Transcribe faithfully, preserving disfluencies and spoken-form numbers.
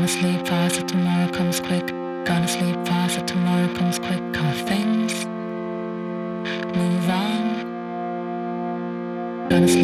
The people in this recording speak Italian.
Gonna sleep fast so tomorrow comes quick. Gonna sleep fast so tomorrow comes quick. How things move on. Gonna sleep